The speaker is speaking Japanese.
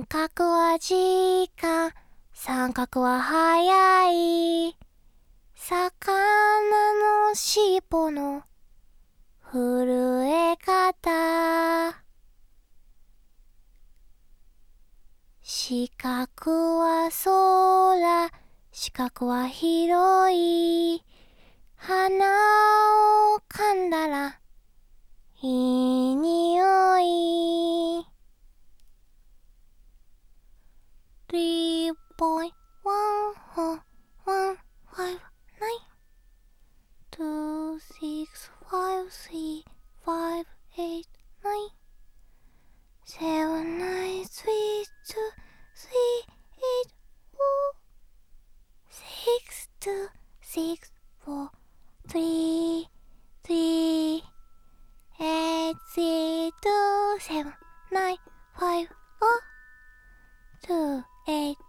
角は時間、三角は速い。魚の尻尾の震え方。四角は空、四角は広い。鼻を噛んだらいい匂い。3.141592 2653589 7938262646286275028